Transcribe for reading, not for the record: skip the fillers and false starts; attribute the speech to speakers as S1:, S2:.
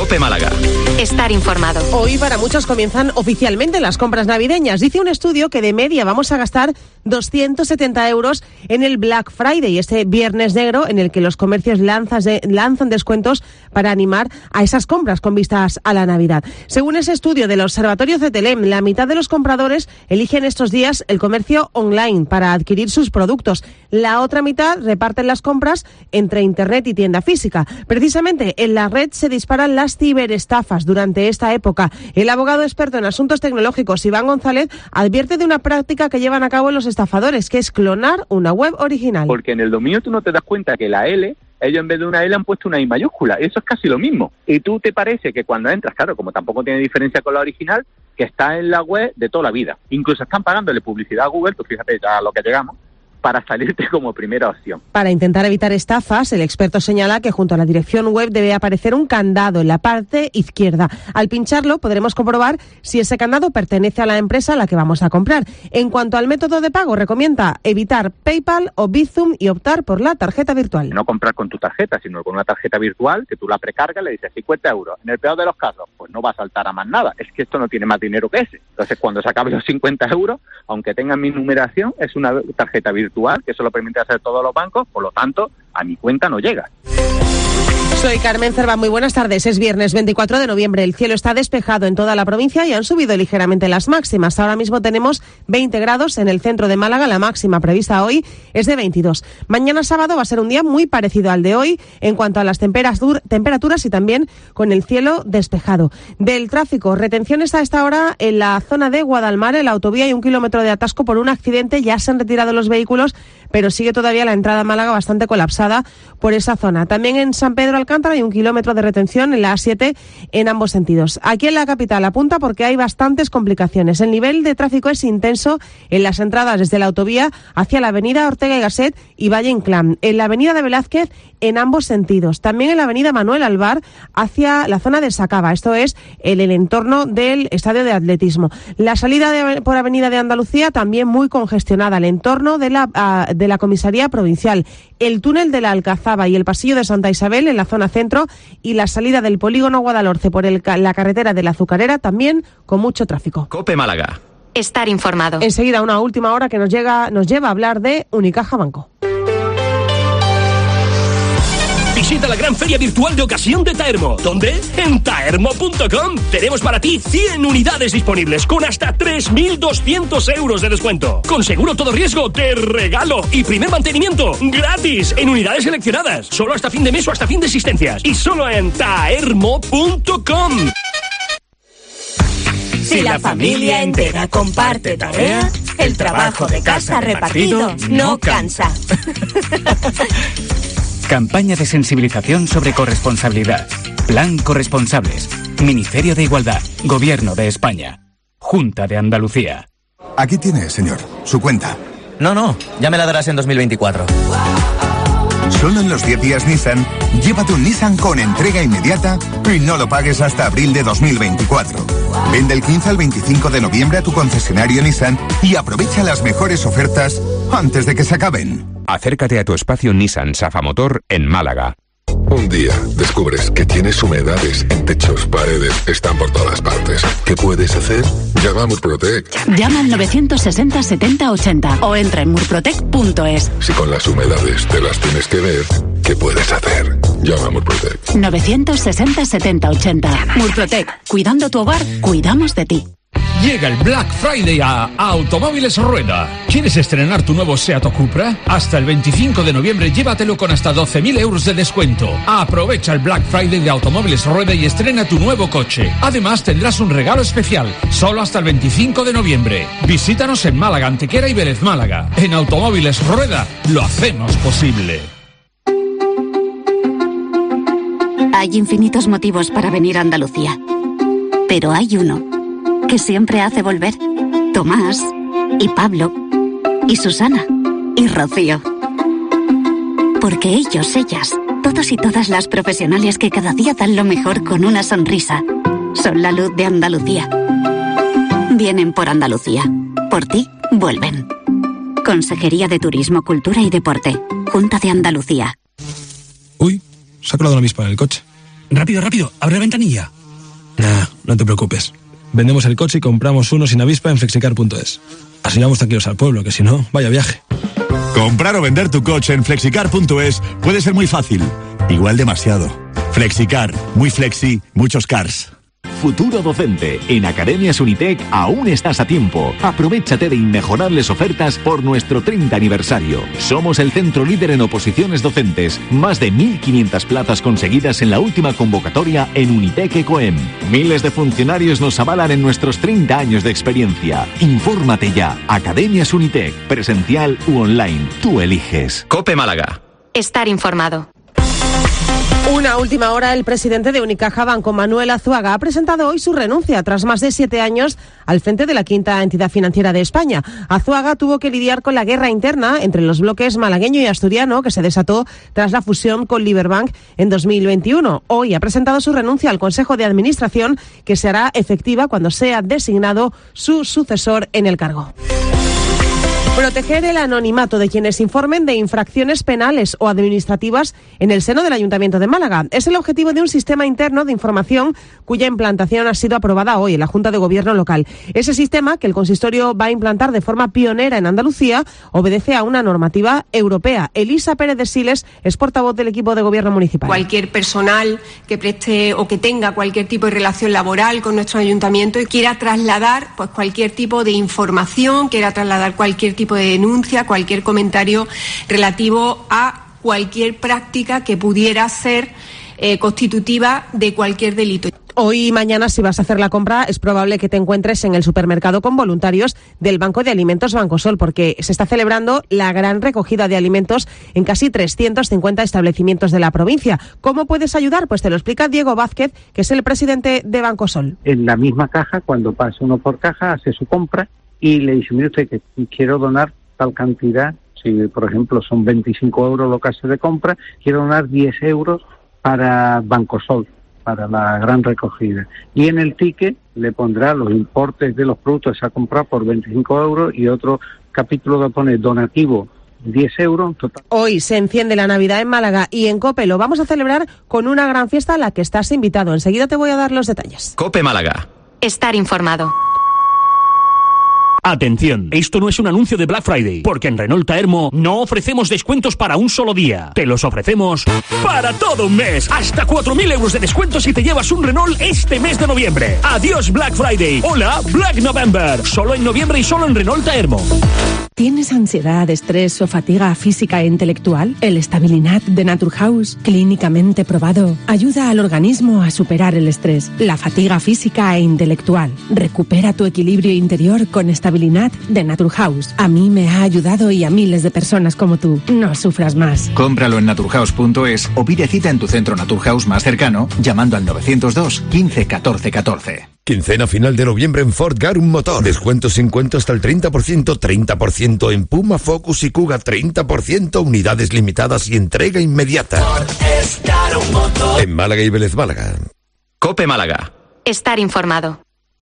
S1: COPE Málaga.
S2: Estar informado.
S3: Hoy para muchos comienzan oficialmente las compras navideñas. Dice un estudio que de media vamos a gastar 270 euros en el Black Friday, este viernes negro en el que los comercios lanzan descuentos para animar a esas compras con vistas a la Navidad. Según ese estudio del Observatorio CETELEM, la mitad de los compradores eligen estos días el comercio online para adquirir sus productos. La otra mitad reparten las compras entre Internet y tienda física. Precisamente en la red se disparan las ciberestafas durante esta época. El abogado experto en asuntos tecnológicos, Iván González, advierte de una práctica que llevan a cabo los estafadores, que es clonar una web original.
S4: Porque en el dominio tú no te das cuenta que la L, ellos en vez de una L han puesto una I mayúscula. Eso es casi lo mismo. Y tú te parece que cuando entras, claro, como tampoco tiene diferencia con la original, que está en la web de toda la vida. Incluso están pagándole publicidad a Google, tú fíjate ya a lo que llegamos, para salirte como primera opción.
S3: Para intentar evitar estafas, el experto señala que junto a la dirección web debe aparecer un candado en la parte izquierda. Al pincharlo podremos comprobar si ese candado pertenece a la empresa a la que vamos a comprar. En cuanto al método de pago, recomienda evitar PayPal o Bizum y optar por la tarjeta virtual.
S4: No comprar con tu tarjeta, sino con una tarjeta virtual que tú la precargas, le dices 50 euros. En el peor de los casos, pues no va a saltar a más nada. Es que esto no tiene más dinero que ese. Entonces, cuando se acaben los 50 euros, aunque tengan mi numeración, es una tarjeta virtual, que eso lo permite hacer todos los bancos, por lo tanto, a mi cuenta no llega.
S3: Soy Carmen Cerva, muy buenas tardes. Es viernes 24 de noviembre, el cielo está despejado en toda la provincia y han subido ligeramente las máximas. Ahora mismo tenemos 20 grados en el centro de Málaga, la máxima prevista hoy es de 22. Mañana sábado va a ser un día muy parecido al de hoy en cuanto a las temperaturas y también con el cielo despejado. Del tráfico, retenciones a esta hora en la zona de Guadalmar, en la autovía hay 1 kilómetro de atasco por un accidente, ya se han retirado los vehículos, pero sigue todavía la entrada a Málaga bastante colapsada por esa zona. También en San Pedro Alcántara hay 1 kilómetro de retención en la A7 en ambos sentidos. Aquí en la capital apunta porque hay bastantes complicaciones. El nivel de tráfico es intenso en las entradas desde la autovía hacia la avenida Ortega y Gasset y Valle Inclán. En la avenida de Velázquez en ambos sentidos. También en la avenida Manuel Alvar hacia la zona de Sacaba. Esto es el entorno del estadio de atletismo. La salida por avenida de Andalucía también muy congestionada. El entorno de la comisaría provincial. El túnel de la Alcazaba y el pasillo de Santa Isabel en la zona centro y la salida del polígono Guadalhorce por la carretera de la Azucarera también con mucho tráfico.
S1: COPE Málaga.
S2: Estar informado.
S3: Enseguida una última hora que nos lleva a hablar de Unicaja Banco.
S5: Visita la gran feria virtual de ocasión de Taermo. ¿Dónde? En taermo.com. Tenemos para ti 100 unidades disponibles con hasta 3.200 euros de descuento. Con seguro todo riesgo de regalo y primer mantenimiento gratis en unidades seleccionadas. Solo hasta fin de mes o hasta fin de existencias. Y solo en taermo.com.
S6: Si la familia entera comparte tarea, el trabajo de casa repartido no cansa.
S7: Campaña de sensibilización sobre corresponsabilidad. Plan Corresponsables. Ministerio de Igualdad. Gobierno de España. Junta de Andalucía.
S8: Aquí tiene, señor, su cuenta.
S9: No, ya me la darás en 2024.
S8: Solo en los 10 días Nissan, llévate un Nissan con entrega inmediata y no lo pagues hasta abril de 2024. Vende el 15 al 25 de noviembre a tu concesionario Nissan y aprovecha las mejores ofertas antes de que se acaben.
S10: Acércate a tu espacio Nissan Safamotor en Málaga.
S11: Un día descubres que tienes humedades en techos, paredes, están por todas partes. ¿Qué puedes hacer? Llama a Murprotec.
S12: Llama al 960 70 80 o entra en murprotec.es.
S11: Si con las humedades te las tienes que ver, ¿qué puedes hacer? Llama a Murprotec.
S12: 960 70 80. Murprotec. Cuidando tu hogar, cuidamos de ti.
S13: Llega el Black Friday a Automóviles Rueda. ¿Quieres estrenar tu nuevo Seat o Cupra? Hasta el 25 de noviembre llévatelo con hasta 12.000 euros de descuento. Aprovecha el Black Friday de Automóviles Rueda y estrena tu nuevo coche. Además tendrás un regalo especial, solo hasta el 25 de noviembre. Visítanos en Málaga, Antequera y Vélez Málaga. En Automóviles Rueda lo hacemos posible.
S12: Hay infinitos motivos para venir a Andalucía, pero hay uno que siempre hace volver. Tomás, y Pablo, y Susana, y Rocío. Porque ellos, ellas, todos y todas las profesionales que cada día dan lo mejor con una sonrisa, son la luz de Andalucía. Vienen por Andalucía. Por ti, vuelven. Consejería de Turismo, Cultura y Deporte. Junta de Andalucía.
S14: Uy, se ha colado una avispa en el coche.
S1: Rápido, abre ventanilla.
S14: Nah, no te preocupes. Vendemos el coche y compramos uno sin avispa en flexicar.es. Así vamos tranquilos al pueblo, que si no, vaya viaje.
S15: Comprar o vender tu coche en flexicar.es puede ser muy fácil. Igual demasiado. Flexicar. Muy flexi, muchos cars.
S16: Futuro docente. En Academias Unitec aún estás a tiempo. Aprovéchate de inmejorables ofertas por nuestro 30 aniversario. Somos el centro líder en oposiciones docentes. Más de 1.500 plazas conseguidas en la última convocatoria en Unitec Ecoem. Miles de funcionarios nos avalan en nuestros 30 años de experiencia. Infórmate ya. Academias Unitec. Presencial u online. Tú eliges.
S10: COPE Málaga.
S2: Estar informado.
S3: Una última hora, el presidente de Unicaja Banco, Manuel Azuaga, ha presentado hoy su renuncia tras más de 7 años al frente de la quinta entidad financiera de España. Azuaga tuvo que lidiar con la guerra interna entre los bloques malagueño y asturiano que se desató tras la fusión con Liberbank en 2021. Hoy ha presentado su renuncia al Consejo de Administración, que se hará efectiva cuando sea designado su sucesor en el cargo. Proteger el anonimato de quienes informen de infracciones penales o administrativas en el seno del Ayuntamiento de Málaga. Es el objetivo de un sistema interno de información cuya implantación ha sido aprobada hoy en la Junta de Gobierno local. Ese sistema, que el consistorio va a implantar de forma pionera en Andalucía, obedece a una normativa europea. Elisa Pérez de Siles es portavoz del equipo de Gobierno municipal.
S17: Cualquier personal que preste o que tenga cualquier tipo de relación laboral con nuestro ayuntamiento y quiera trasladar pues cualquier tipo de información, quiera trasladar cualquier tipo de denuncia, cualquier comentario relativo a cualquier práctica que pudiera ser constitutiva de cualquier delito.
S3: Hoy y mañana, si vas a hacer la compra, es probable que te encuentres en el supermercado con voluntarios del Banco de Alimentos Bancosol, porque se está celebrando la gran recogida de alimentos en casi 350 establecimientos de la provincia. ¿Cómo puedes ayudar? Pues te lo explica Diego Vázquez, que es el presidente de Bancosol.
S18: En la misma caja, cuando pasa uno por caja, hace su compra y le dice, mire usted que quiero donar tal cantidad, si por ejemplo son 25 euros lo que hace de compra, quiero donar 10 euros para Bancosol, para la gran recogida. Y en el ticket le pondrá los importes de los productos que se ha comprado por 25 euros y otro capítulo que pone donativo 10 euros. Total.
S3: Hoy se enciende la Navidad en Málaga y en COPE lo vamos a celebrar con una gran fiesta a la que estás invitado. Enseguida te voy a dar los detalles.
S10: COPE Málaga.
S2: Estar informado.
S5: Atención, esto no es un anuncio de Black Friday, porque en Renault Taermo no ofrecemos descuentos para un solo día. Te los ofrecemos para todo un mes. Hasta 4.000 euros de descuento si te llevas un Renault este mes de noviembre. Adiós Black Friday. Hola Black November. Solo en noviembre y solo en Renault Taermo.
S19: ¿Tienes ansiedad, estrés o fatiga física e intelectual? El Stabilinat de Naturhaus, clínicamente probado, ayuda al organismo a superar el estrés, la fatiga física e intelectual. Recupera tu equilibrio interior con Stabilinat de Naturhaus. A mí me ha ayudado y a miles de personas como tú. No sufras más.
S20: Cómpralo en naturhaus.es o pide cita en tu centro Naturhaus más cercano llamando al 902 15 14 14.
S21: Quincena final de noviembre en Ford Garum Motor. Descuentos sin cuento hasta el 30%, 30% en Puma, Focus y Kuga, 30%, unidades limitadas y entrega inmediata. En Málaga y Vélez Málaga.
S10: COPE Málaga.
S2: Estar informado.